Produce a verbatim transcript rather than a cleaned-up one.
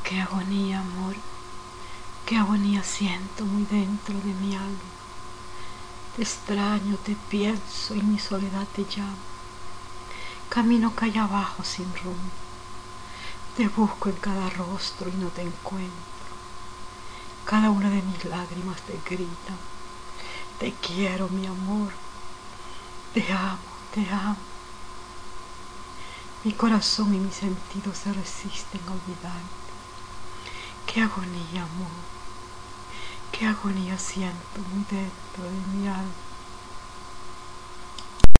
Qué agonía, amor, qué agonía siento muy dentro de mi alma. Te extraño, te pienso y mi soledad te llama. Camino calle abajo sin rumbo. Te busco en cada rostro y no te encuentro. Cada una de mis lágrimas te gritan. Te quiero, mi amor. Te amo, te amo. Mi corazón y mis sentidos se resisten a olvidarte. Qué agonía, amor. Qué agonía siento muy dentro de mi alma.